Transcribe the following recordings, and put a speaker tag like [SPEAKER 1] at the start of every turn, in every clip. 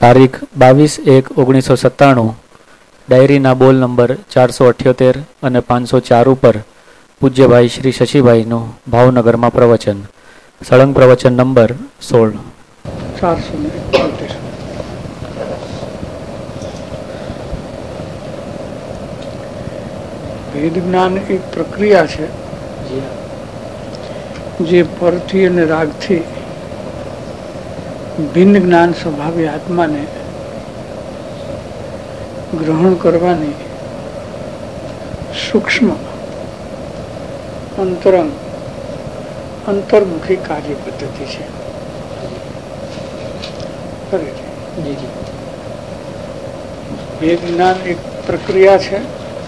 [SPEAKER 1] તારીખ 22/1/1997 ડાયરીના બોલ નંબર 478 અને 504 ઉપર પૂજ્યભાઈ શ્રી શશીભાઈનું ભાવનગરમાં પ્રવચન. સળંગ પ્રવચન નંબર 16.
[SPEAKER 2] 478. વેદ જ્ઞાન એક પ્રક્રિયા છે જે પરથી અને રાગથી ભિન્ન જ્ઞાન સ્વભાવી આત્માને ગ્રહણ કરવાની સૂક્ષ્મ અંતર્મુખી કાર્ય પદ્ધતિ છે. વેદ જ્ઞાન એક પ્રક્રિયા છે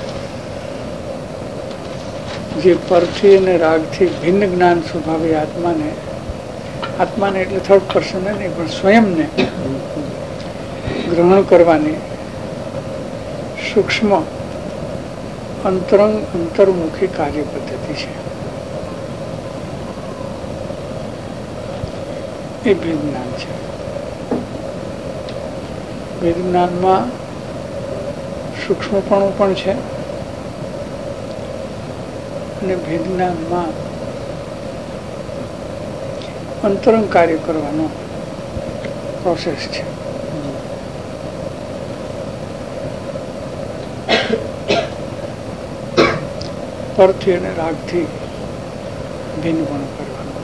[SPEAKER 2] જે પરથી અને રાગથી ભિન્ન જ્ઞાન સ્વભાવી આત્માને એટલે થર્ડ પર્સન નહીં પણ સ્વયંને ગ્રહણ કરવાની સૂક્ષ્મ અંતર્મુખી કાર્ય પદ્ધતિ છે. એ વેદ જ્ઞાન છે. વેદ જ્ઞાનમાં સૂક્ષ્મપણું પણ છે અને વેદ જ્ઞાનમાં અંતરંગ કાર્ય કરવાનો પ્રોસેસ છે. પરથી અને રાગથી ભિન્નપણું કરવાનું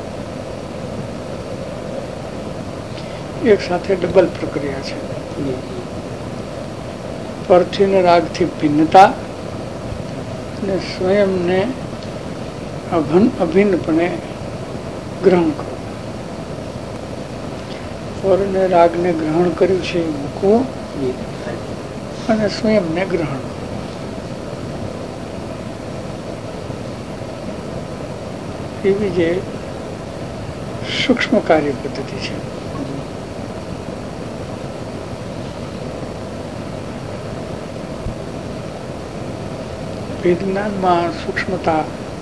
[SPEAKER 2] એક સાથે ડબલ પ્રક્રિયા છે. પરથી અને રાગથી ભિન્નતા અને સ્વયંને અભિન્નપણે ગ્રહણ કરવું. પર અને રાગને ગ્રહણ કર્યું છે એ મૂકવું અને સ્વયંને ગ્રહણ કરવું. એવી જે સૂક્ષ્મ કાર્ય પદ્ધતિ છે. વેદ જ્ઞાનમાં સૂક્ષ્મતા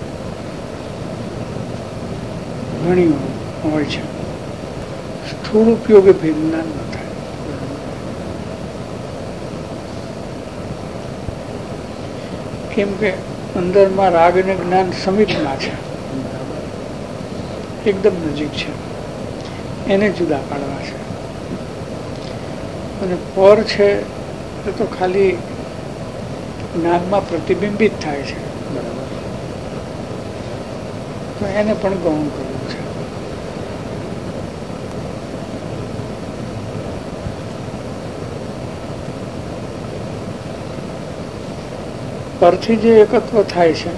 [SPEAKER 2] ઘણી હોય છે. સ્થૂળ ઉપયોગ વેદ જ્ઞાન ન થાય. કેમ કે અંદરમાં રાગ અને જ્ઞાન સમીપમાં છે, એકદમ નજીક છે, એને જુદા પાડવા છે. અને પર છે એ તો ખાલી જ્ઞાનમાં પ્રતિબિંબિત થાય છે, તો એને પણ ગૌણ કરવું છે. પરથી જે એકત્વ થાય છે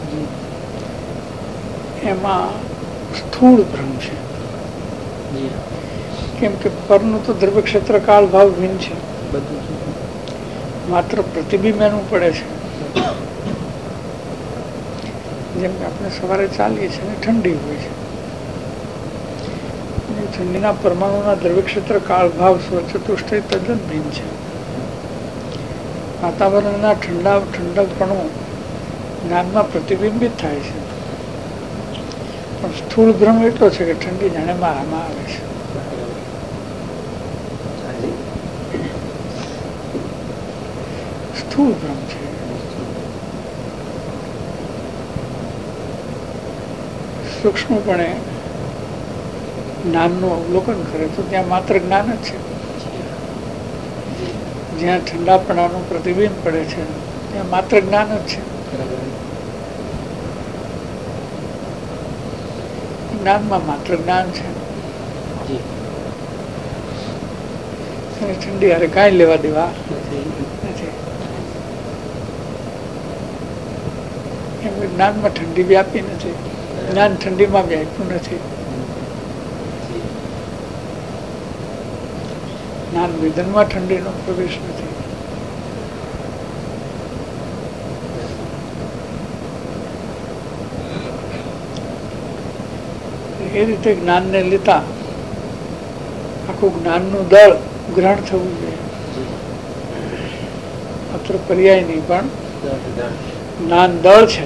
[SPEAKER 2] એમાં સ્થૂળ ભ્રમ છે. કેમ કે પરનું તો દ્રવ્ય ક્ષેત્ર કાળ ભાવ ભિન્ન છે, માત્ર પ્રતિબિંબ એનું પડે છે. જેમ કે આપણે સવારે ચાલીએ છીએ ને ઠંડી હોય છે, ઠંડીના પરમાણુના દ્રવ્ય ક્ષેત્ર કાળ ભાવ સ્વચતુષ્ટય તદ્દન ભિન્ન છે. વાતાવરણના ઠંડકપણું જ્ઞાનમાં પ્રતિબિંબિત થાય છે, પણ સ્થૂળ ભ્રમ એટલો છે કે ઠંડી જાણે મારામાં આવે છે. સ્થૂળ ભ્રમ છે. સૂક્ષ્મપણે જ્ઞાનનું અવલોકન કરે તો ત્યાં માત્ર જ્ઞાન જ છે. જ્યાં ઠંડાપણાનું પ્રતિબિંબ પડે છે ત્યાં માત્ર જ્ઞાન જ છે. જ્ઞાનમાં માત્ર જ્ઞાન છે. અને ઠંડી હારે કાંઈ લેવા દેવા નથી. એમ જ્ઞાનમાં ઠંડી વ્યાપી નથી, જ્ઞાન ઠંડીમાં વ્યાપ્યું નથી. જ્ઞાન વેદનમાં ઠંડીનો પ્રવેશ નથી. એ રીતે જ્ઞાનને લેતા આખું જ્ઞાનનું દળ ગ્રહણ થવું જોઈએ. માત્ર પર્યાય નહીં પણ જ્ઞાન દળ છે.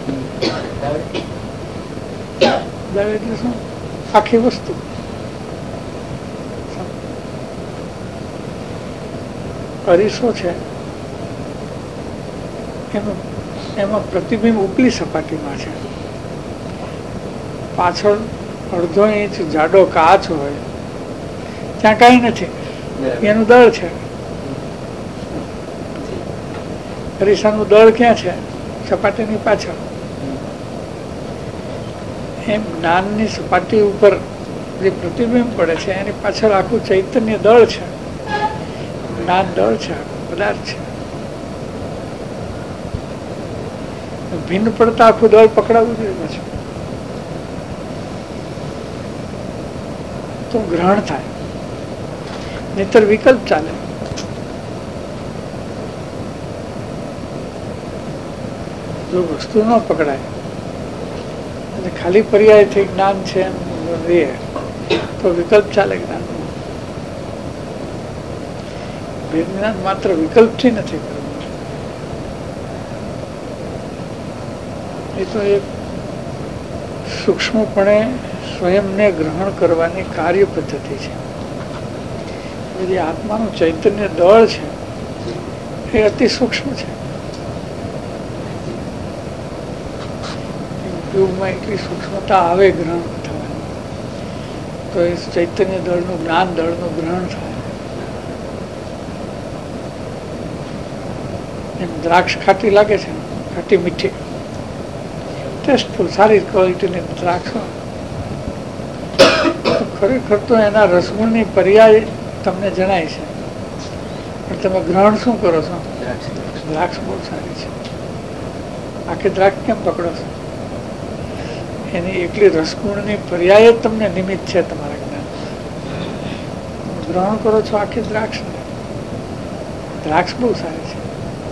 [SPEAKER 2] દળ એટલે શું? આખી વસ્તુ. અરીસો છે એમાં પ્રતિબિંબ ઉપલી સપાટીમાં છે. પાછળ અડધો ઇંચ જાડો કાચ હોય ત્યાં કાંઈ નથી, એનું દળ છે. અરીસાનું દળ ક્યાં છે? સપાટીની પાછળ. એમ જ્ઞાનની સપાટી ઉપર જે પ્રતિબિંબ પડે છે એની પાછળ આખું ચૈતન્ય દળ છે, જ્ઞાન દળ છે, પદાર્થ છે. ભિન્ન પડતા આખું દળ પકડાવવું જોઈએ પાછું, તો ગ્રહણ થાય, નહીતર વિકલ્પ ચાલે. જો વસ્તુ ન પકડાય અને ખાલી પર્યાયથી જ્ઞાન છે રહે તો વિકલ્પ ચાલે. જ્ઞાન માત્ર વિકલ્પથી નથી કરવું, એ તો એક સૂક્ષ્મપણે સ્વયંને ગ્રહણ કરવાની કાર્ય પદ્ધતિ છે. જે આત્માનું ચૈતન્ય દળ છે એ અતિ સૂક્ષ્મ છે. યોગમાં એટલી સૂક્ષ્મતા આવે ગ્રહણ થવાની, તો એ ચૈતન્ય દળનું, જ્ઞાન દળનું ગ્રહણ થાય. એમ દ્રાક્ષ ખાટી લાગે છે, ખાટી મીઠી, ટેસ્ટફુલ, સારી ક્વોલિટીની દ્રાક્ષ ખરેખર તો એના રસગુણની પર્યાય તમને જણાય છે, પણ તમે ગ્રહણ શું કરો છો? દ્રાક્ષ બહુ સારી છે. આખી દ્રાક્ષ કેમ પકડો છો? એની એકલી રસગુણની પર્યાય જ તમને નિમિત્ત છે તમારા જ્ઞાન. ગ્રહણ કરો છો આખી દ્રાક્ષ, દ્રાક્ષ બહુ સારી છે.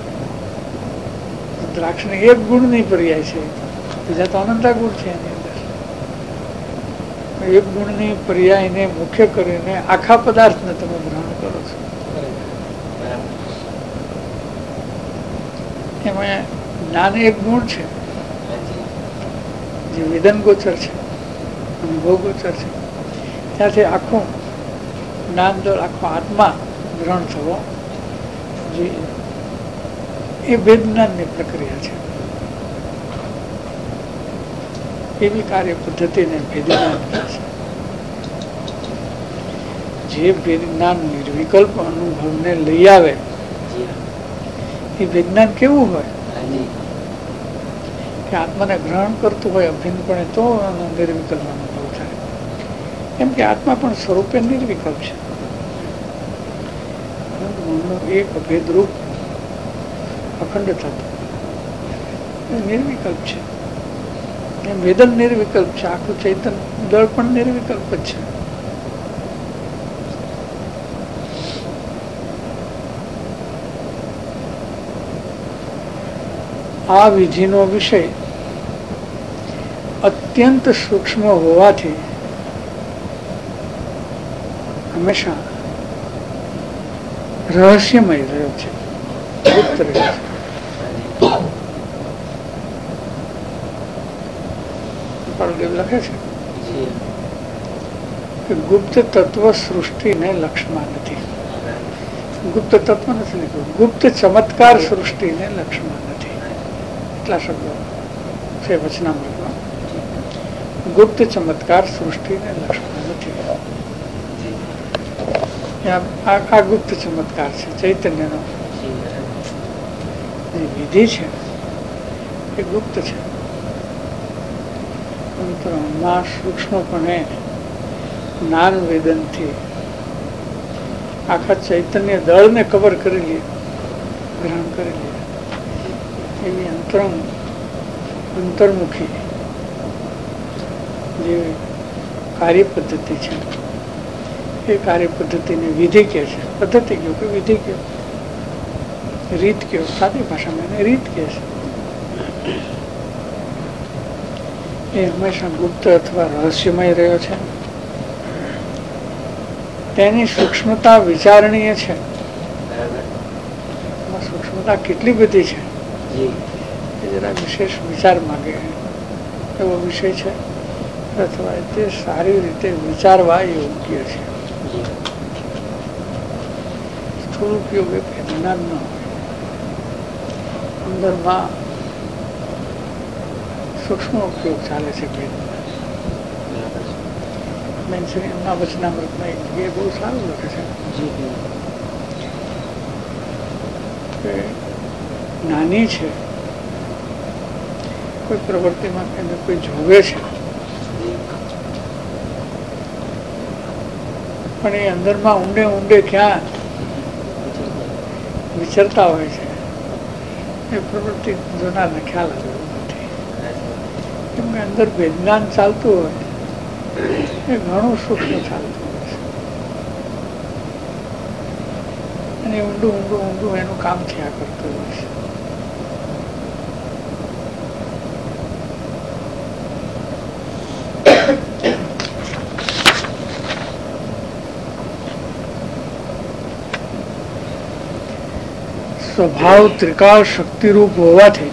[SPEAKER 2] દ્રાક્ષની એક ગુણની પર્યાય છે, બીજા તો અનંતા ગુણ છે એની અંદર. એક ગુણની પર્યાયને મુખ્ય કરીને આખા પદાર્થને તમે ગ્રહણ કરો છો. એમાં જ્ઞાન એક ગુણ છે જે વિદન ગોચર છે, અનુભવ ગોચર છે. ત્યાંથી આખું જ્ઞાન દળ, આખો આત્મા ગ્રહણ થવો જોઈએ. એ ભેદ જ્ઞાનની પ્રક્રિયા છે. એવી કાર્ય પદ્ધતિને ભેદ જ્ઞાન કહે છે. જે ભેદ જ્ઞાન નિર્વિકલ્પ અનુભવને લઈ આવે એ વિજ્ઞાન કેવું હોય કે આત્માને ગ્રહણ કરતું હોય અભિન્નપણે, તો નિર્વિકલ્પ અનુભવ થાય. કેમ કે આત્મા પણ સ્વરૂપે નિર્વિકલ્પ છે. એક અભેદ રૂપ અખંડ થતું નિર્વિકલ્પ છે. એમ વેદન નિર્વિકલ્પ છે, આખું ચૈતન દળ પણ નિર્વિકલ્પ જ છે. આ વિધિનો વિષય અત્યંત સૂક્ષ્મ હોવાથી હંમેશા રહસ્યમય રહ્યો છે, ગુપ્ત રહ્યો છે. લખે છે કે ગુપ્ત તત્વ સૃષ્ટિને લક્ષમાં નથી. ગુપ્ત તત્વ નથી લખ્યું, ગુપ્ત ચમત્કાર સૃષ્ટિને લક્ષમાં નથી. એટલા શબ્દો છે વચનામૃતમાં. ગુપ્ત ચમત્કાર સૃષ્ટિને લક્ષમાં નથી. આ ગુપ્ત ચમત્કાર છે ચૈતન્યનો. જે વિધિ છે એ ગુપ્ત છે, માં સૂક્ષ્મપણે જ્ઞાન વેદનથી આખા ચૈતન્ય દળને કવર કરી લે, ગ્રહણ કરી લે. એવી અંતર્મુખી જે કાર્ય પદ્ધતિ છે એ કાર્ય પદ્ધતિને વિધિ કહે છે. પદ્ધતિ કહ્યું કે વિધિ કહ્યું, રીત કહ્યું, સાદી ભાષામાં એને રીત કહે છે. એ હંમેશા ગુપ્ત અથવા રહસ્યમય રહ્યો છે. તેની સૂક્ષ્મતા વિચારણીય છે. સૂક્ષ્મતા કેટલી બધી છે એ જરા વિશેષ વિચાર માંગે એવો વિષય છે, અથવા તે સારી રીતે વિચારવા યોગ્ય છે. સ્થૂળ ઉપયોગ એ જ્ઞાન ન હોય. અંદરમાં સૂક્ષ્મ ઉપયોગ ચાલે છે એમના વચનામૃતમાં એક જગ્યાએ બહુ સારું લખે છે કે નાની છે કોઈ પ્રવૃત્તિમાં એને કોઈ જોવે છે પણ એ અંદરમાં ઊંડે ઊંડે ક્યાં વિચરતા હોય છે એ પ્રવૃત્તિ જોનારને ખ્યાલ આવ્યો નથી. કેમ કે અંદર વિજ્ઞાન ચાલતું હોય એ ઘણું સૂક્ષ્મ ચાલતું હોય છે અને ઊંડું ઊંડું ઊંડું એનું કામ થયા કરતું હોય છે. સ્વભાવ ત્રિકાળ શક્તિરૂપ હોવાથી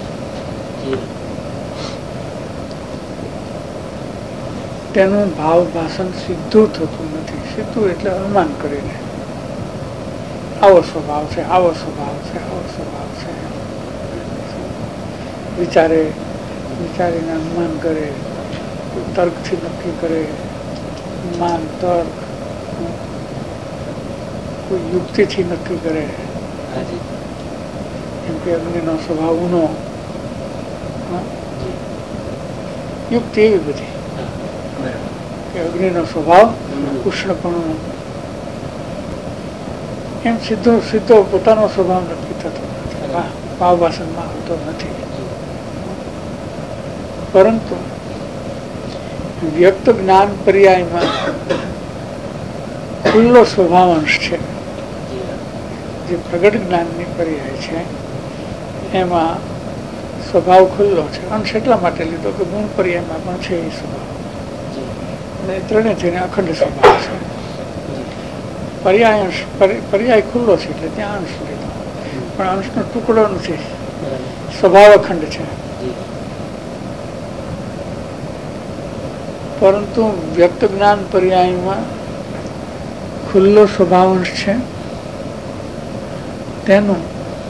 [SPEAKER 2] તેનું ભાવ ભાષણ સીધું થતું નથી. સીધું એટલે અનુમાન કરીને આવો સ્વભાવ છે, આવો સ્વભાવ છે, આવો સ્વભાવ છે, વિચારીને અનુમાન કરે, તર્કથી નક્કી કરે, માન તર્ક કોઈ યુક્તિથી નક્કી કરે. કેમ કે અગ્નિનો સ્વભાવ ઊનો, યુક્તિ એવી બધી કે અગ્નિનો સ્વભાવ ઉષ્ણપણું, એમ સીધો પોતાનો સ્વભાવ નક્કી થતો નથી, ભાવવાસનમાં આવતો નથી. પરંતુ વ્યક્ત જ્ઞાન પર્યાયમાં ખુલ્લો સ્વભાવ અંશ છે. જે પ્રગટ જ્ઞાનની પર્યાય છે એમાં સ્વભાવ ખુલ્લો છે. અંશ એટલા માટે લીધો કે ગુણ પર્યાયમાં પણ છે એ સ્વભાવ, અને ત્રણે થઈને અખંડ સ્વભાવ છે. પર્યાય ખુલ્લો છે એટલે ત્યાં અંશ લીધો, પણ અંશનો ટુકડો નથી, સ્વભાવ અખંડ છે. પરંતુ વ્યક્ત જ્ઞાન પર્યાયમાં ખુલ્લો સ્વભાવ અંશ છે. તેનું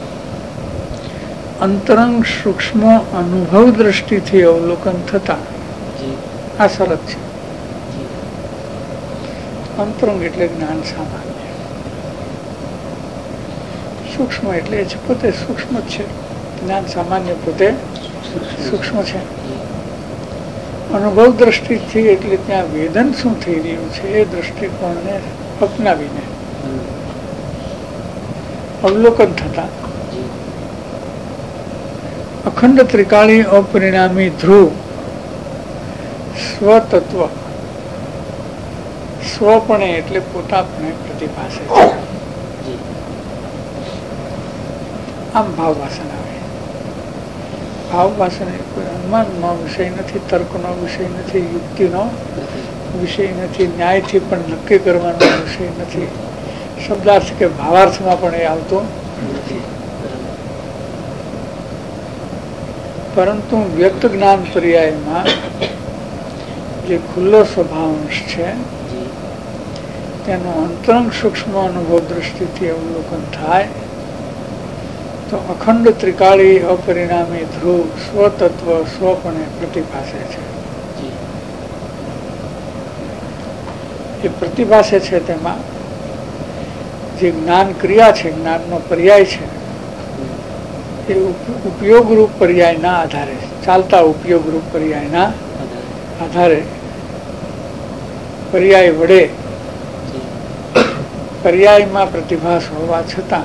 [SPEAKER 2] અંતરંગ સૂક્ષ્મ અનુભવ દ્રષ્ટિથી અવલોકન થતા આ શરત છે. અંતરંગ એટલે જ્ઞાન સામાન્ય, સૂક્ષ્મ એટલે પોતે સૂક્ષ્મ જ છે. જ્ઞાન સામાન્ય પોતે સૂક્ષ્મ છે. અનુભવ દ્રષ્ટિથી એટલે ત્યાં વેદન શું થઈ રહ્યું છે એ દ્રષ્ટિકોણને અપનાવીને અવલોકન થતા અખંડ ત્રિકાળી અપરિણામી ધ્રુવ સ્વતત્વ સ્વપણે એટલે પોતાપણે પ્રતિભાસે છે. આમ ભાવવાસન આવે. ભાવવાસન એ કોઈ અનુમાનનો વિષય નથી, તર્કનો વિષય નથી, યુક્તિનો વિષય નથી, ન્યાયથી પણ નક્કી કરવાનો વિષય નથી, શબ્દાર્થ કે ભાવાર્થમાં પણ એ આવતો નથી. પરંતુ વ્યક્ત જ્ઞાન પર્યાયમાં જે ખુલ્લો સ્વભાવાંશ છે તેનો અંતરંગ સૂક્ષ્મ અનુભવ દ્રષ્ટિથી અવલોકન થાય તો અખંડ ત્રિકાળી અપરિણામી ધ્રુવ સ્વતત્વ સ્વપણે પ્રતિભાસે છે. એ પ્રતિભાસે છે તેમાં જે જ્ઞાન ક્રિયા છે, જ્ઞાનનો પર્યાય છે, એ ઉપયોગરૂપ પર્યાયના આધારે, ચાલતા ઉપયોગરૂપ પર્યાયના આધારે પર્યાય વડે પર્યાયમાં પ્રતિભાસ હોવા છતાં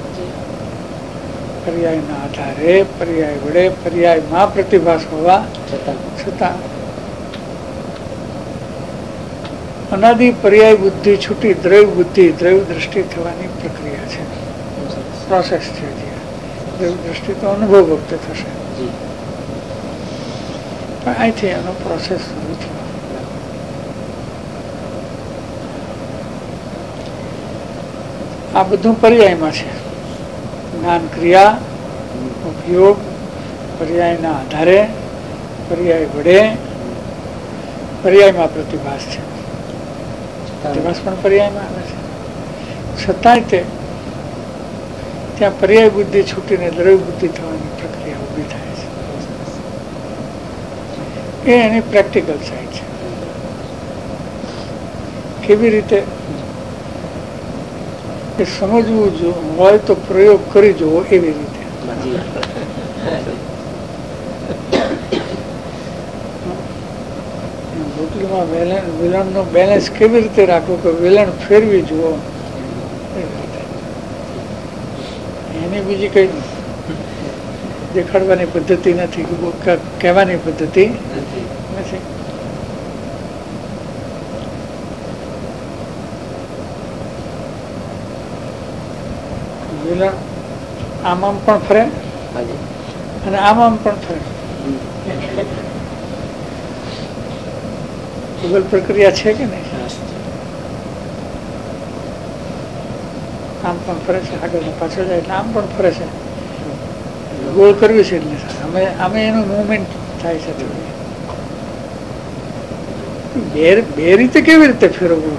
[SPEAKER 2] પર્યાયના આધારે પર્યાય વડે પર્યાયમાં પ્રતિભાસ હોવા છતાં અનાદિ પર્યાય બુદ્ધિ છૂટી દ્રવ્ય બુદ્ધિ, દ્રવ્ય દ્રષ્ટિ થવાની પ્રક્રિયા છે, પ્રોસેસ છે. દ્રવ્ય દ્રષ્ટિ તો અનુભવ વખતે થશે, પણ અહીંથી એનો પ્રોસેસ શરૂ થયો. આ બધું પર્યાયમાં છે. જ્ઞાન ક્રિયા ઉપયોગ પર્યાયના આધારે પર્યાય વડે પર્યાયમાં પ્રતિભાસ છે. પ્રતિભાસ પણ પર્યાયમાં આવે છે. છતાંય તે ત્યાં પર્યાય બુદ્ધિ છૂટીને દ્રવ્ય બુદ્ધિ થવાની પ્રક્રિયા ઊભી થાય છે. એ એની પ્રેક્ટિકલ સાઈડ છે. કેવી રીતે એ સમજવું હોય તો પ્રયોગ કરી જુઓ એવી રીતે. રોટલીમાં વેલણનું બેલેન્સ કેવી રીતે રાખવું કે વેલણ ફેરવી જુઓ એવી રીતે. એની બીજી કઈ દેખાડવાની પદ્ધતિ નથી, કહેવાની પદ્ધતિ નથી. વેલણ આમ પણ ફરે અને આમ પણ ફરે. ગૂગલ પ્રક્રિયા છે કે નહીં? આમ પણ ફરે છે, આગળ પાછળ જાય એટલે આમ પણ ફરે છે. ગોળ કરવી છે એટલે અમે એનું મુવમેન્ટ થાય છે. બે રીતે કેવી રીતે ફેરવવું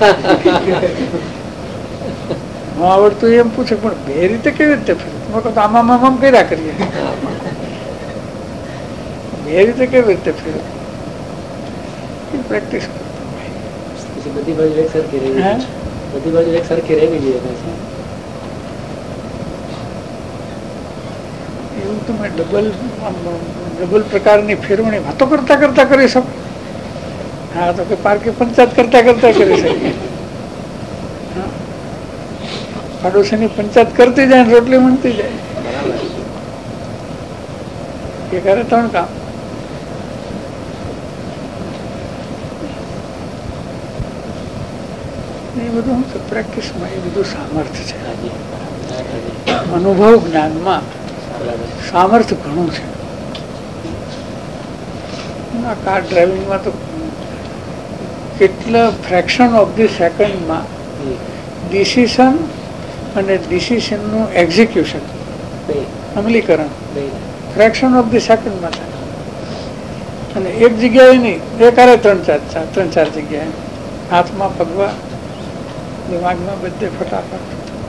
[SPEAKER 2] ન આવડતું એમ પૂછે, પણ બે રીતે કેવી રીતે ફેરવું? આમ આમ કર્યા કરીએ. બે રીતે કેવી રીતે ફેરવું? પ્રેક્ટિસ
[SPEAKER 3] બધી બાજુ એક સરખી રહેવી, બધી બાજુ એક સરખી રહેવી જોઈએ.
[SPEAKER 2] એવું તમે ડબલ પ્રકારની ફેરવણી વાતો કરતા કરતા કરી શકો. હા, તો કે પાર્કે પંચાયત કરતા કરતા કરી શકે. પાડોશીની પંચાયત કરતી જાય, રોટલી મળતી જાય. એ કરે 3 કામ. એ બધું શું છે? પ્રેક્ટિસમાં એ બધું સામર્થ્ય છે. અનુભવ જ્ઞાનમાં સામર્થ્ય ઘણું છે. કાર ડ્રાઇવિંગમાં તો કેટલા ફ્રેક્શન ઓફ ધી સેકન્ડમાં ડિસિઝન અને ડિસિઝનનું એક્ઝિક્યુશન, અમલીકરણ ફ્રેક્શન ઓફ ધી સેકન્ડમાં થાય. અને એક જગ્યાએ નહીં, એકારે 3-4 જગ્યાએ, હાથમાં, પગમાં, દિમાગમાં, બધે ફટાફટ.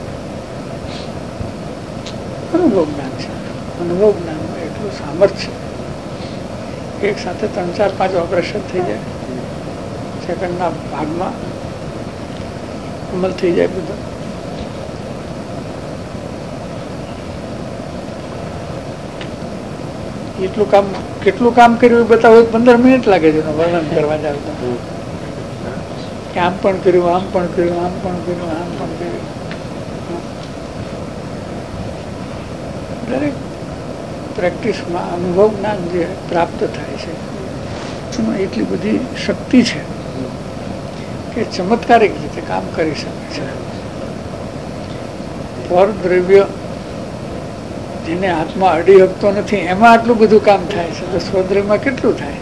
[SPEAKER 2] અનુભવ જ્ઞાન છે. અનુભવ જ્ઞાનમાં એટલું સામર્થ્ય છે. એક સાથે 3-4-5 ઓપરેશન થઈ જાય, સેકન્ડના ભાગમાં અમલ થઈ જાય બધો. એટલું કામ કેટલું કામ કર્યું બતાવું 15 મિનિટ લાગે છે વર્ણન કરવા જાવ તો. કે આમ પણ કર્યું, આમ પણ કર્યું, આમ પણ કર્યું, આમ પણ કર્યું. દરેક પ્રેક્ટિસમાં અનુભવ જ્ઞાન જે પ્રાપ્ત થાય છે એમાં એટલી બધી શક્તિ છે કે ચમત્કારિક રીતે કામ કરી શકે છે. પર દ્રવ્ય જેને હાથમાં અડી શકતો નથી એમાં આટલું બધું કામ થાય છે, તો સ્વદ્રવ્યમાં કેટલું થાય?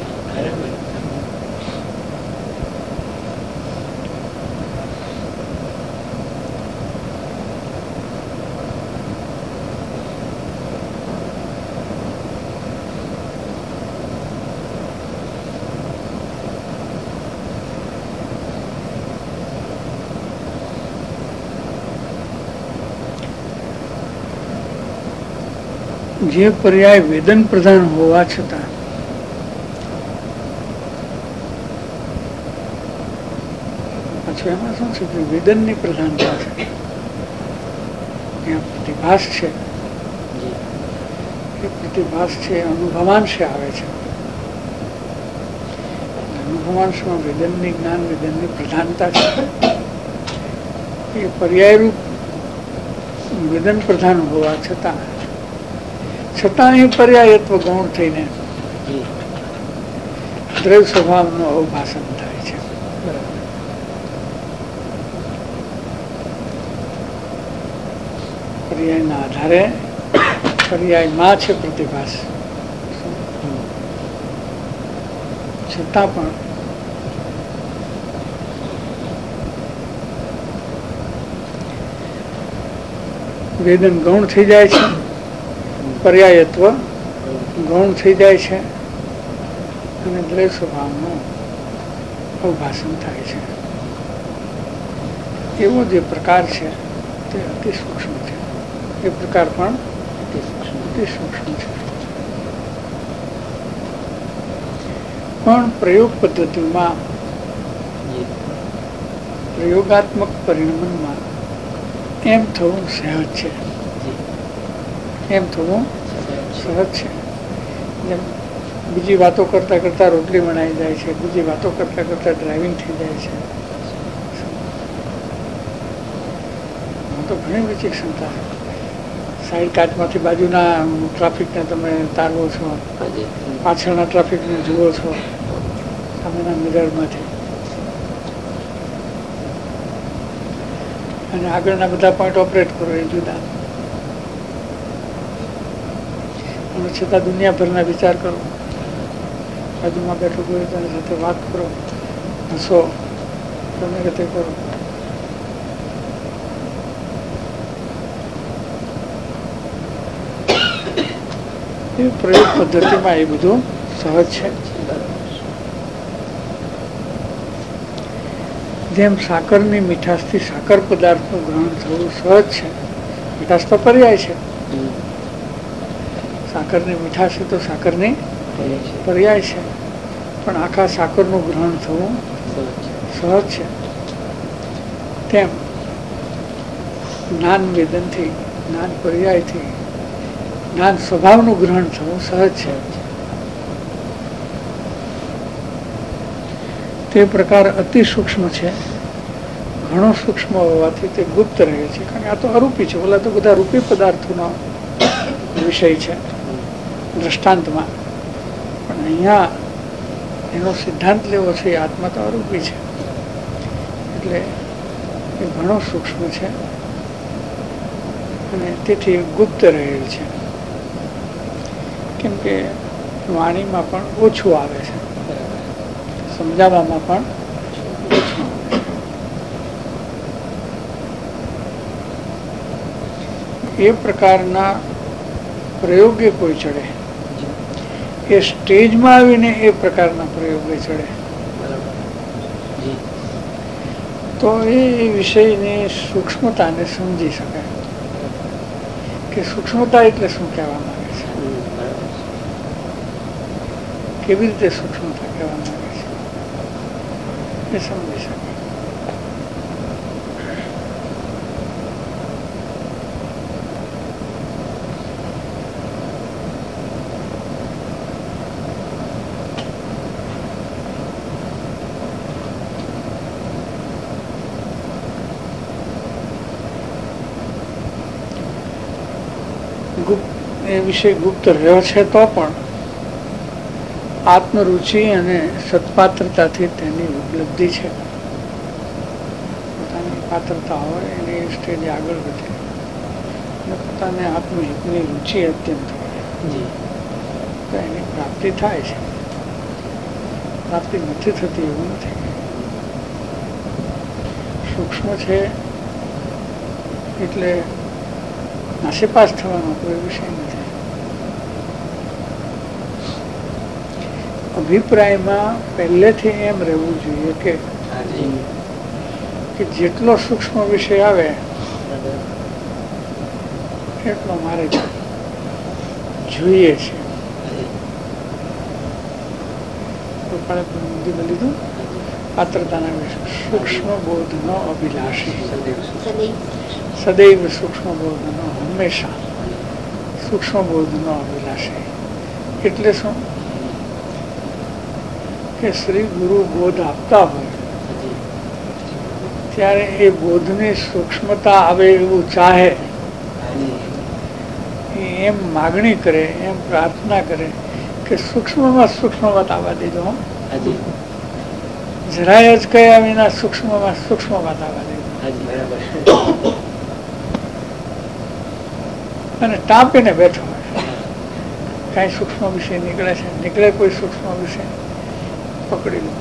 [SPEAKER 2] જે પર્યાય વેદન પ્રધાન હોવા છતાં પાછું એમાં શું છે કે વેદનની પ્રધાનતા છે. ત્યાં પ્રતિભાસ છે, એ પ્રતિભાસ છે અનુભવાંશે આવે છે. અનુભવાંશમાં વેદનની જ્ઞાન, વેદનની પ્રધાનતા છે. એ પર્યાયરૂપ વેદન પ્રધાન હોવા છતાં એ પર્યાયત્વ ગૌણ થઈને દ્રવ્ય સ્વભાવનું અવભાષણ થાય છે. પર્યાયના આધારે પર્યાયમાં છે પ્રતિભાસ, છતાં પણ વેદન ગૌણ થઈ જાય છે, પર્યાયત્વ ગૌણ થઈ જાય છે અને દ્રવ્ય સ્વભાવનું અવભાષણ થાય છે. એવો જે પ્રકાર છે તે અતિ સૂક્ષ્મ છે. એ પ્રકાર પણ અતિ સૂક્ષ્મ છે. પણ પ્રયોગ પદ્ધતિમાં પ્રયોગાત્મક પરિણમનમાં એમ થવું સહજ છે. એમ થવું સહજ છે. જેમ બીજી વાતો કરતા કરતા રોટલી બનાવી જાય છે, બીજી વાતો કરતા કરતા ડ્રાઇવિંગ થઈ જાય છે. તો ઘણી વિચિક્ષણતા. સાઈડ કાચમાંથી બાજુના ટ્રાફિકને તમે તારવો છો, પાછળના ટ્રાફિકને જુઓ છો, સામેના મિરરમાંથી, અને આગળના બધા પોઈન્ટ ઓપરેટ કરો એ જુદા. અને છતાં દુનિયાભરના વિચાર કરો, બાજુમાં બેઠું કોઈ તેની સાથે વાત કરો, હસો, તમે રીતે કરો. એ પ્રયોગ પદ્ધતિમાં એ બધું સહજ છે. જેમ સાકરની મીઠાશથી સાકર પદાર્થનું ગ્રહણ થવું સહજ છે. મીઠાશ તો પર્યાય છે. સાકરની મીઠાશ તો સાકરની પર્યાય છે, પણ આખા સાકરનું ગ્રહણ થવું સહજ છે. તેમ જ્ઞાન વેદનથી, જ્ઞાન પર્યાયથી જ્ઞાન સ્વભાવનું ગ્રહણ થવું સહજ છે. તે પ્રકાર અતિ સૂક્ષ્મ છે. ઘણો સૂક્ષ્મ હોવાથી તે ગુપ્ત રહે છે, કારણ કે આ તો અરૂપી છે. ઓલા તો બધા રૂપી પદાર્થોનો વિષય છે દ્રષ્ટાંતમાં, પણ અહીંયા એનો સિદ્ધાંત લેવો છે. આત્મા તો અરૂપી છે, એટલે એ ઘણો સૂક્ષ્મ છે અને તેથી ગુપ્ત રહેલ છે. કેમ કે વાણીમાં પણ ઓછું આવે છે, સમજાવવામાં પણ ઓછું આવે છે. એ પ્રકારના પ્રયોગે કોઈ ચડે, એ સ્ટેજમાં આવીને એ પ્રકારના પ્રયોગે ચડે તો એ વિષયની સૂક્ષ્મતાને સમજી શકાય કે સૂક્ષ્મતા એટલે શું કહેવા માંગે છે, કેવી રીતે સૂક્ષ્મતા કહેવા માંગે છે એ સમજી શકાય. એ વિષય ગુપ્ત રહ્યો છે તો પણ આત્મરુચિ અને સત્પાત્રતાથી તેની ઉપલબ્ધિ છે. પોતાની પાત્રતા હોય એની સ્ટેજ આગળ વધે અને પોતાને આત્મહિતની રુચિ અત્યંત હોય તો એની પ્રાપ્તિ થાય છે. પ્રાપ્તિ નથી થતી એવું નથી. સૂક્ષ્મ છે એટલે નાસીપાસ થવાનો કોઈ વિષય નથી. અભિપ્રાયમાં પહેલેથી એમ રહેવું જોઈએ કે જેટલો સૂક્ષ્મ વિષય આવે એટલો મારે જોઈએ છે. લીધું પાત્રતાના વિષય સૂક્ષ્મ બોધનો અભિલાષી, સદૈવ સૂક્ષ્મ બોધનો, હંમેશા સૂક્ષ્મ બોધનો અભિલાષી. એટલે શું કે શ્રી ગુરુ બોધ આપતા હોય ત્યારે એ બોધની સૂક્ષ્મતા આવે એવું ચાહે, એમ માગણી કરે, એમ પ્રાર્થના કરે કે સૂક્ષ્મમાં સૂક્ષ્મવત આવવા દેજો, જરાય જ કયા વિના સૂક્ષ્મમાં સૂક્ષ્મવત આવવા દેજો. અને ટાંપીને બેઠો હોય, કઈ સૂક્ષ્મ વિષય નીકળે છે, નીકળે કોઈ સૂક્ષ્મ વિષય પકડી લો.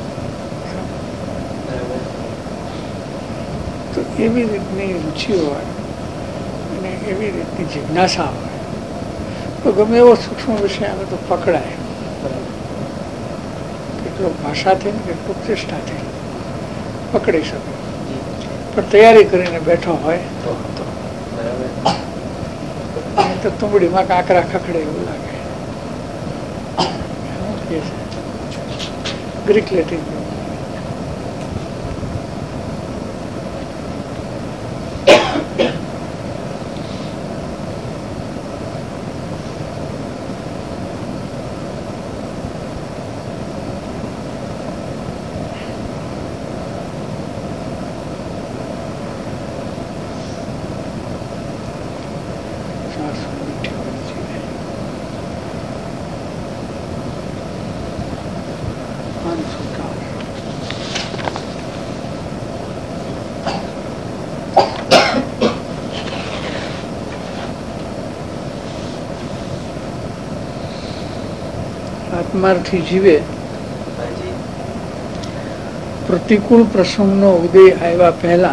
[SPEAKER 2] તો એવી રીતની રુચિ હોય અને એવી રીતની જિજ્ઞાસા હોય તો ગમે એવો સૂક્ષ્મ વિષય આવે તો પકડાય. કેટલોક ભાષાથી ને કેટલોક ચેષ્ટાથી પકડી શકે, પણ તૈયારી કરીને બેઠો હોય તો તો તુંબડીમાં કાંકરા ખખડે એવું લાગે. ગ્રીક લેટિન આત્માર્થી જીવે પ્રતિકૂળ પ્રસંગનો ઉદય આવ્યા પહેલા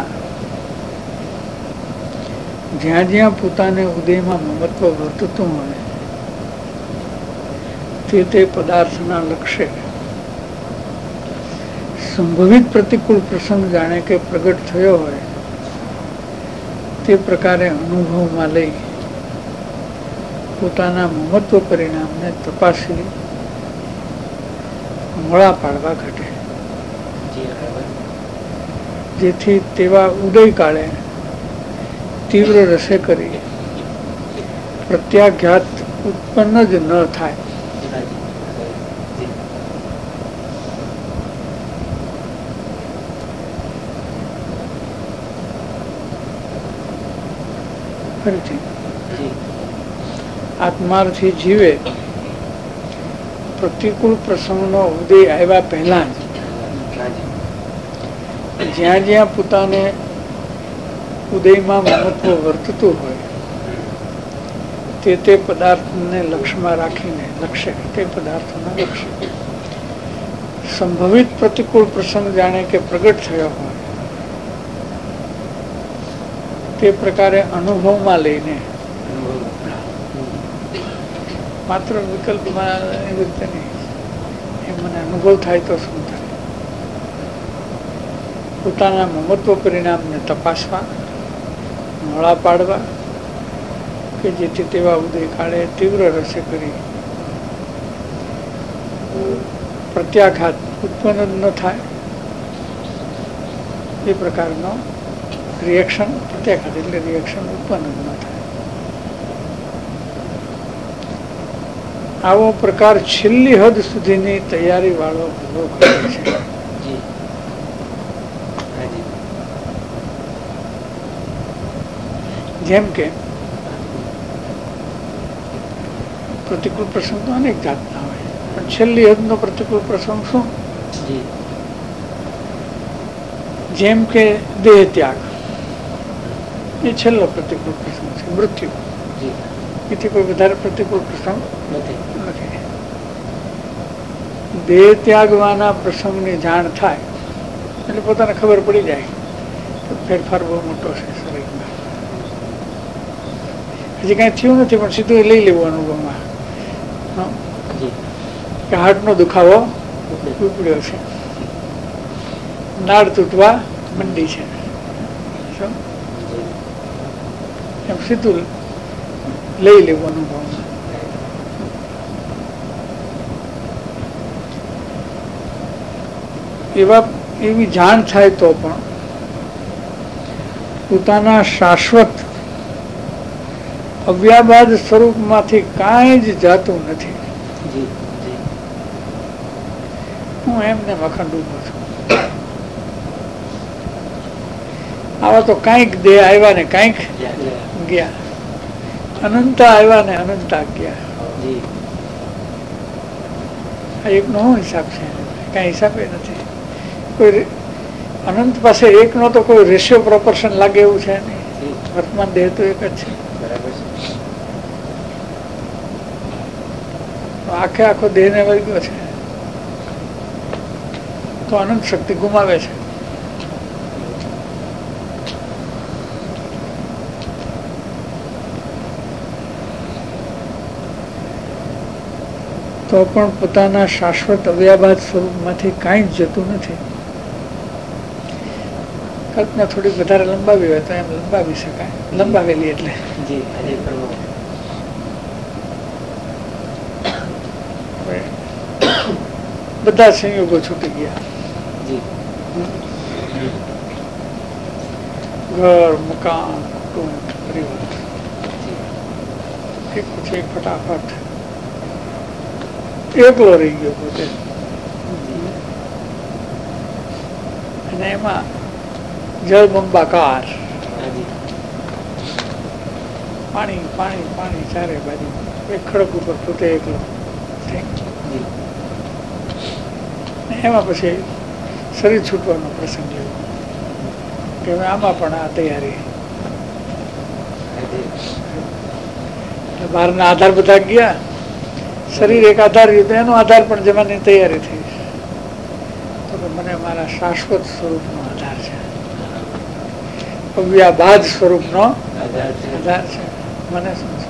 [SPEAKER 2] જ્યાં જ્યાં પોતાને ઉદયમાં મમત્વ વર્તતું હોય તે પદાર્થના લક્ષ્ય સંભવિત પ્રતિકૂળ પ્રસંગ જાણે કે પ્રગટ થયો હોય તે પ્રકારે અનુભવમાં લઈ પોતાના મમત્વ પરિણામને તપાસી મોળા પાડવા ઘટે, જેથી તેવા ઉદય કાળે તીવ્ર રસે કરી પ્રત્યાઘાત ઉત્પન્ન જ ન થાય. આત્માર્થી જીવે પ્રતિકૂળ પ્રસંગનો ઉદય આવ્યા પહેલા જ્યાં જ્યાં પોતાને ઉદયમાં મહત્વ વર્તતું હોય તે પદાર્થને લક્ષ્યમાં રાખીને તે પદાર્થોના લક્ષ્ય સંભવિત પ્રતિકૂળ પ્રસંગ જાણે કે પ્રગટ થયો હોય તે પ્રકારે અનુભવમાં લઈને, માત્ર વિકલ્પમાં એવી રીતે નહીં, એ મને અનુભવ થાય તો શું થાય, પોતાના મમત્વ પરિણામને તપાસવા, મોળા પાડવા કે જેથી તેવા ઉદય કાળે તીવ્ર રસે કરી પ્રત્યાઘાત ઉત્પન્ન ન થાય. એ પ્રકારનો રિએક્શન, પ્રત્યાઘાત એટલે રિએક્શન ઉત્પન્ન ન થાય. આવો પ્રકાર છેલ્લી હદ સુધીની તૈયારી વાળો ભલો કરે છે. જેમ કે પ્રતિકૂળ પ્રસંગ તો અનેક જાતના હોય, પણ છેલ્લી હદનો પ્રતિકૂળ પ્રસંગ શું? જેમ કે દેહ ત્યાગ એ છેલ્લો પ્રતિકૂળ પ્રસંગ છે. મૃત્યુ એથી કોઈ વધારે પ્રતિકૂળ પ્રસંગ નથી. દેહ ત્યાગવાના પ્રસંગની જાણ થાય એટલે પોતાને ખબર પડી જાય કે ફેરફાર બહુ મોટો છે શરીરમાં. હજી કઈ થયું નથી પણ સીધું લઈ લેવું અનુભવમાં કે હાર્ટનો દુખાવો ઉપડ્યો છે, નાળ તૂટવા મંડી છે, એમ સીધું લઈ લેવું અનુભવમાં. એવી જાણ થાય તો પણ પોતાના શાશ્વત અવ્યાબાદ સ્વરૂપમાંથી કાંઈ જ જાતું નથી. હું એમને અખંડ ઉભો છું. આવા તો કાંઈક દેહ આવ્યા ને કાંઈક ગયા, અનંતા આવ્યા ને અનંતા ગયા. આ એકનો શું હિસાબ છે? કઈ હિસાબે નથી. કોઈ અનંત પાસે એકનો તો કોઈ રેશિયો પ્રોપોર્શન લાગે એવું છે નહીં. વર્તમાન દેહ તો એક જ છે. આખે આખો દેહને વર્ગ્યો છે તો અનંત શક્તિ ગુમાવે છે. તો પણ પોતાના શાશ્વત અવ્યાબાદ સ્વરૂપમાંથી કાંઈ જ જતું નથી. કલ્પના થોડીક વધારે લંબાવી હોય તો એમ લંબાવી શકાય. લંબાવેલી એટલે બધા સંયોગો છૂટી ગયા. ઘર, મકાન, કુટુંબ, પરિવાર, એક પછી એક ફટાફટ એકલો રહી ગયો પોતે. અને એમાં જળબંબાકાર, પાણી પાણી પાણી ચારે બાજુ, એક ખડક ઉપર પોતે એકલો. એમાં પછી શરીર છૂટવાનો પ્રસંગ એવો કે હવે આમાં પણ આ તૈયારી. બહારના આધાર બધા ગયા, શરીર એક આધાર રહ્યું, એનો આધાર પણ જવાની તૈયારી થઈ. તો મને મારા શાશ્વત સ્વરૂપનો આધાર છે, અવ્યાબાદ સ્વરૂપનો આધાર છે. મને શું છે?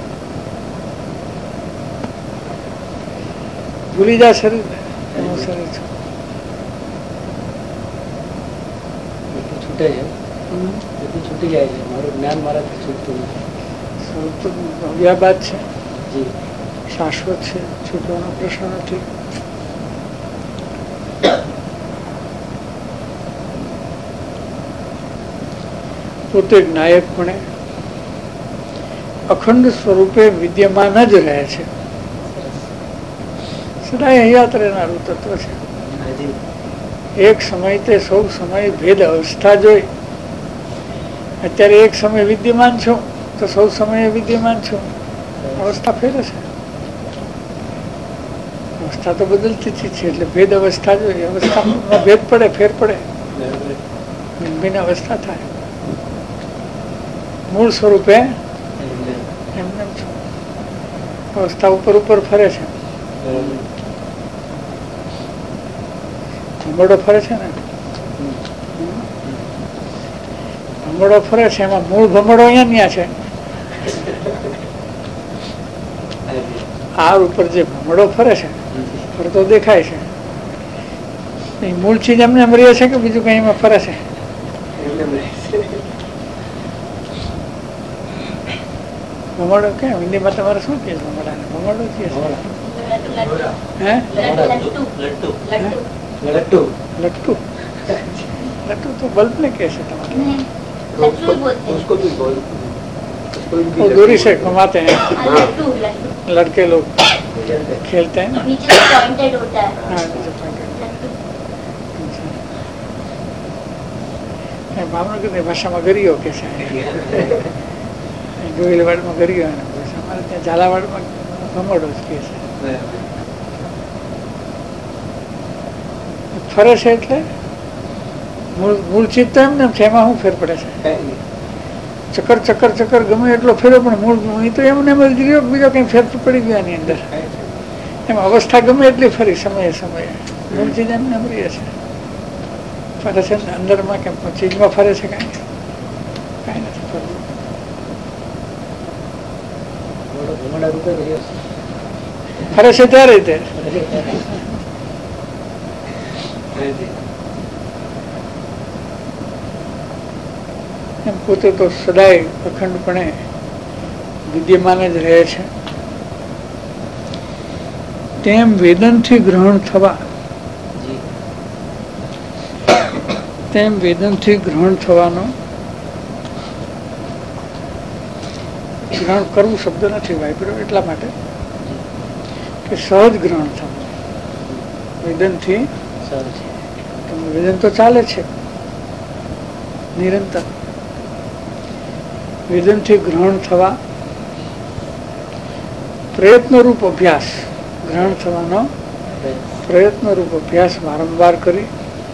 [SPEAKER 2] ભૂલી જા શરીર ને, એનું શરીર છું.
[SPEAKER 3] છૂટે છે, છૂટી જાય છે. મારું જ્ઞાન મારાથી છૂટતું નથી.
[SPEAKER 2] સ્વરૂપ તો અવ્યાબાદ છે, શાશ્વત છે, છૂટવાનો પ્રશ્ન નથી. પોતે નાયકપણે અખંડ સ્વરૂપે વિદ્યમાન જ રહે છે. સદાય હયાત રહેનારું તત્વ છે. એક સમય તે સૌ સમય ભેદ અવસ્થા જોઈ. અત્યારે એક સમય વિદ્યમાન છો તો સૌ સમયે વિદ્યમાન છો. અવસ્થા ફેરે છે, અવસ્થા તો બદલતી જ છે. એટલે ભેદ અવસ્થા જોઈએ, અવસ્થામાં ભેદ પડે, ફેર પડે, ભિન્ન અવસ્થા થાય. મૂળ સ્વરૂપે એમને છો. અવસ્થા ઉપર ઉપર ફરે છે. ભમરડો ફરે છે ને, ભમરડો ફરે છે, એમાં મૂળ ભમરડો અહીંયા છે. આ ઉપર જે ભમરડો ફરે છે, ફરતો દેખાય છે, એ મૂળ ચીજ એમને એમ રહે છે કે બીજું કઈ એમાં ફરે છે? ભમરડો કેમ હિન્દીમાં તમારે શું કહે? ભમરડાને ભમરડો કહે છે. હે, લટ્ટુ. લટ્ટુ તો બલ્બ ને કહે છે તમારે. वो दूरी से घुमाते हैं, लड़के लोग खेलते हैं.
[SPEAKER 4] नीचे से पॉइंटेड होता है.
[SPEAKER 2] हाँ, नीचे पॉइंटेड. भावनगर भाषाમાં ગરીઓ કે છે, ગોહિલવાડમાં ગરીઓ, અમારે ત્યાં ઝાલાવાડમાં ભમરડો જ કહે છે. ફરે છે એટલે મૂળ ચીજ તો એમને છે, એમાં શું ફેર પડે છે? ચક્કર ચક્કર ચક્કર ગમે એટલો ફેરો, પણ મૂળ તો એમને બીજો કઈ ફેર પડી ગયો એની અંદર. એમાં અવસ્થા ગમે એટલી ફરી, સમયે સમયે મૂળ ચીજ એમને એમ રહે છે. ફરે છે ને અંદરમાં કેમ ચીજમાં ફરે છે? કાંઈ નથી ફરવું. ફરે છે ત્યારે તે એમ પોતે તો સદાય અખંડપણે વિદ્યમાન જ રહે છે. તેમ વેદનથી ગ્રહણ થવા, તેમ વેદનથી ગ્રહણ થવાનો, ગ્રહણ કરવું શબ્દ નથી વાપર્યો એટલા માટે કે સહજ ગ્રહણ થવું. વેદનથી વેદન તો ચાલે છે નિરંતર. વેદનથી ગ્રહણ થવા, પ્રયત્નરૂપ અભ્યાસ, ગ્રહણ થવાનો પ્રયત્નરૂપ અભ્યાસ વારંવાર કરી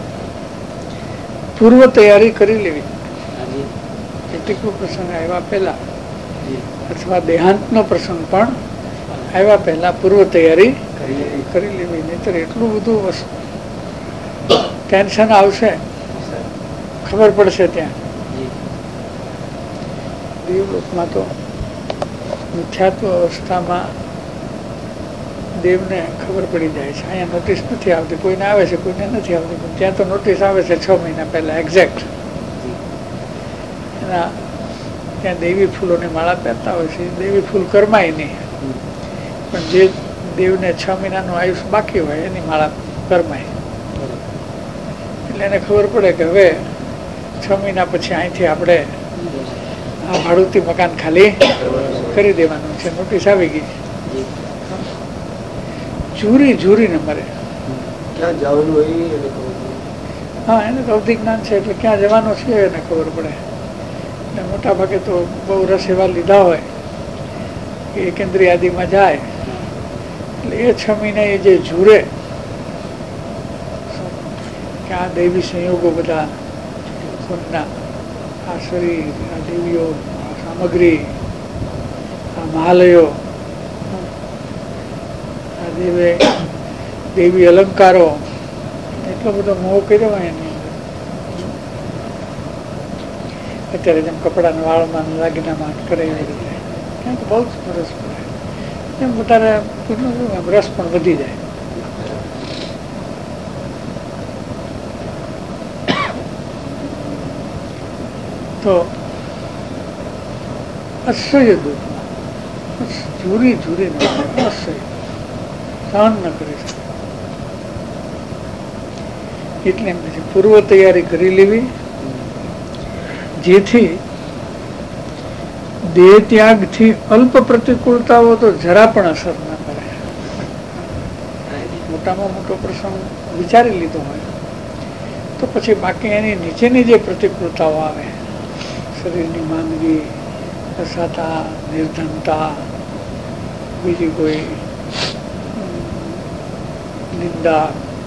[SPEAKER 2] પૂર્વ તૈયારી કરી લેવી. કેટલીક પ્રસંગ આવ્યા પહેલા અથવા દેહાંતનો પ્રસંગ પણ આવ્યા પહેલા પૂર્વ તૈયારી કરી લેવી. નહીતર એટલું બધું ટેન્શન આવશે, ખબર પડશે ત્યાં દેવલોકમાં તો મિથ્યાત્વ અવસ્થામાં દેવને ખબર પડી જાય છે. અહીંયા નોટિસ નથી આવતી, કોઈને આવે છે કોઈને નથી આવતી, પણ ત્યાં તો નોટિસ આવે છે 6 મહિના પહેલા એક્ઝેક્ટ. એના ત્યાં દેવી ફૂલોની માળા પહેરતા હોય છે. દેવી ફૂલ કરમાય નહીં, પણ જે દેવને 6 મહિનાનું આયુષ બાકી હોય એની માળા કરમાય. એટલે એને ખબર પડે કે હવે 6 મહિના પછી અહીંથી આપણે આ ભાડુતી મકાન ખાલી કરી દેવાનું છે. નોટિસ આવી ગઈ. જૂરી નંબરે. હા, એને તો અવધિ જ્ઞાન છે એટલે ક્યાં જવાનું છે એને ખબર પડે. એટલે મોટા ભાગે તો બહુ રસ એવા લીધા હોય કે કેન્દ્રીય યાદીમાં જાય એટલે એ 6 મહિના એ જે જુરે કે આ દૈવી સંયોગો બધા ખુદના, આ શરીર, આ દેવીઓ, આ સામગ્રી, આ મહાલયો, આ દેવી અલંકારો, એટલો બધો મોહ કર્યો હોય એની અંદર. અત્યારે જેમ કપડાના વાળમાં દાગીનામાં કરે એવી રીતે કેમ કે બહુ જ રસ પડે. એમ વધારે રસ પણ વધી જાય. તો અસહ્ય દુઃખ, જૂરી અસહ્ય સહન ન કરી શકે. એટલે એમ પછી પૂર્વ તૈયારી કરી લેવી, જેથી દેહ ત્યાગથી અલ્પ પ્રતિકૂળતાઓ તો જરા પણ અસર ના કરે. મોટામાં મોટો પ્રસંગ વિચારી લીધો હોય તો પછી બાકી એની નીચેની જે પ્રતિકૂળતાઓ આવે, શરીરની માંદગી, અસાતા, નિર્ધનતા, બીજી કોઈ નિંદા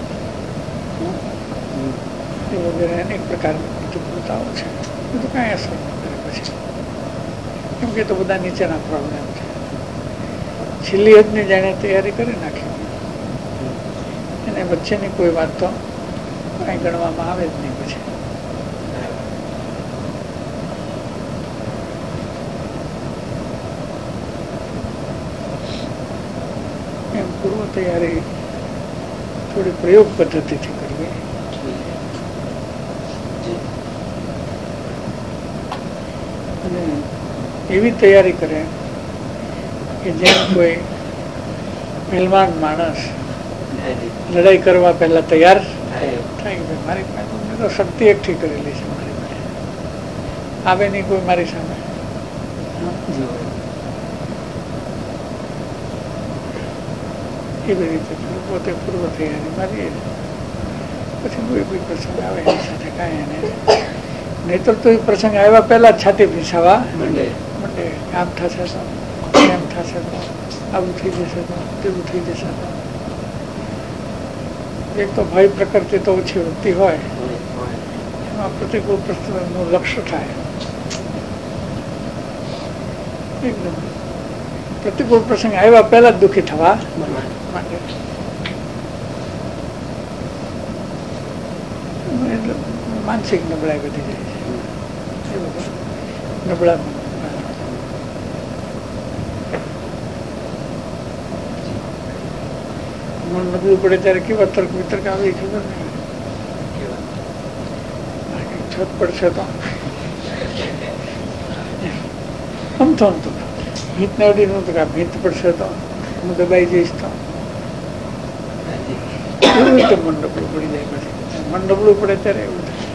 [SPEAKER 2] એ વગેરે અનેક પ્રકારની પ્રતિકૂળતાઓ છે, બધું કાંઈ અસર ન કરે પછી. કેમ કે તો બધા નીચેના પ્રોબ્લેમ છે. છેલ્લી હદની જાણે તૈયારી કરી નાખી એને વચ્ચેની કોઈ વાત તો કાંઈ ગણવામાં આવે જ નહીં પછી. એમ પૂર્વ તૈયારી થોડી પ્રયોગ પદ્ધતિથી કરવી. અને એવી તૈયારી કરે કે જેમ કોઈ પહેલવાન માણસ લડાઈ કરવા પહેલા તૈયાર થાય. મારી પાસે તો શક્તિ એકઠી કરેલી છે, મારી પાસે આવે નહીં કોઈ મારી સામે. એવી રીતે પોતે પૂર્વ તૈયારી મારી પછી કોઈ પ્રસંગ આવે એની સાથે કાંઈ એને નહીતર તો એ પ્રસંગ આવ્યા પહેલા જ છાતી ભીસાવા મંડે. આમ થશે તો, એમ થશે તો, આવું થઈ જશે તો, તેવું થઈ જશે તો. એક તો ભય પ્રકૃતિ તો ઓછી વૃત્તિ હોય એમાં પ્રતિકૂળ પ્રસંગનું લક્ષ્ય થાય. એકદમ પ્રતિકૂળ પ્રસંગ આવ્યા પહેલા જ દુઃખી થવા માટે. માનસિક નબળાઈ વધી જાય છે. એ બધું નબળા મન નબળું પડે ત્યારે કેવા તર્ક વિતર્ક આવે ખબર નહીં. છત પડશે તો આમ તો ભીત ને અડી નતું કે ભીત પડશે તો હું દબાઈ જઈશ તો એવી રીતે મન નબળું પડી જાય. પછી મન નબળું પડે ત્યારે એવું થાય.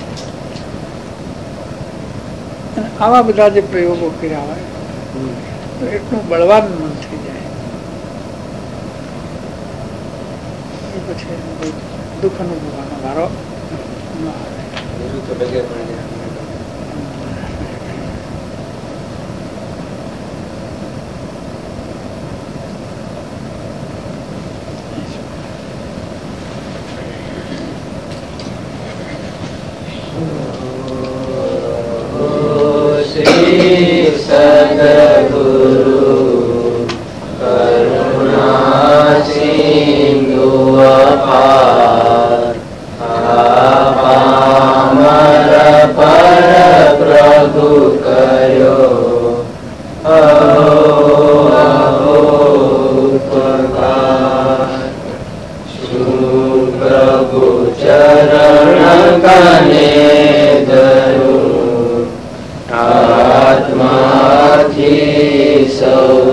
[SPEAKER 2] અને આવા બધા જે પ્રયોગો કર્યા હોય તો એટલું બળવાન મન થઈ જાય. એ પછી દુઃખ અનુભવવાનો વારો ન આવે.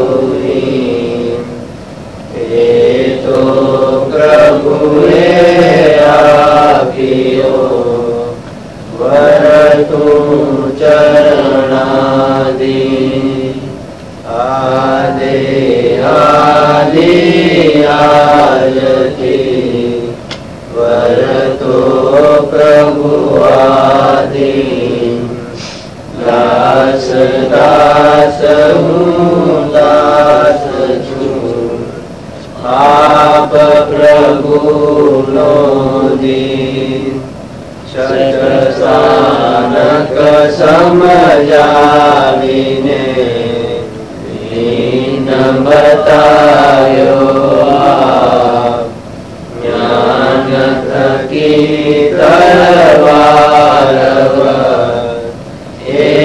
[SPEAKER 4] પ્રભુએ દાસ દાસ હું દાસ છું, આપ પ્રભુનો દીન. શતસાનક સમજાવીને દીન બતાયો આપ, જ્ઞાન થકી તરવાર એ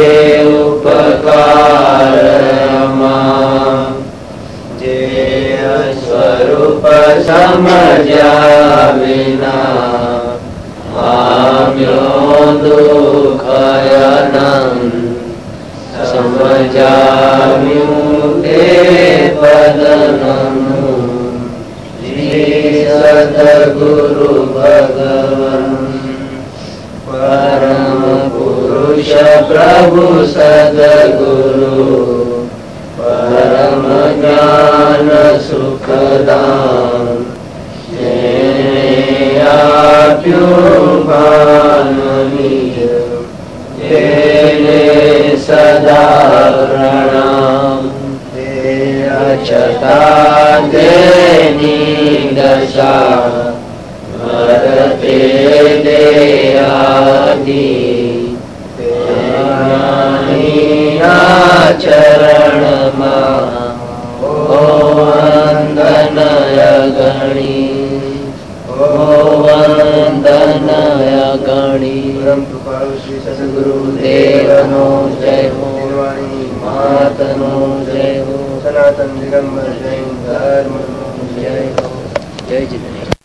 [SPEAKER 4] ઉપકારમાં. જે સ્વરૂપ સમજ્યા વિના પામ્યો દુઃખ અનંત, સમજાવ્યું તે પદનું શ્રી સદગુરુ ભગવાન. પરમ પુરુષ પ્રભુ સદગુરુ, પરમ જ્ઞાન સુખદાન, આપ્યું ભાનનીય તેને સદા પ્રણામ. તે અછતા તેની દશા વર્તે તે આદિ, જ્ઞાનીના ચરણમાં ઓ વંદનય ગણી, વંદનય ગણી. પરમ કૃપાળુ શ્રી સદગુરુદેવનો જય હો, માતનો જય હો, સનાતન દિગંબર જૈન ધર્મનો જય હો. જય જીવન.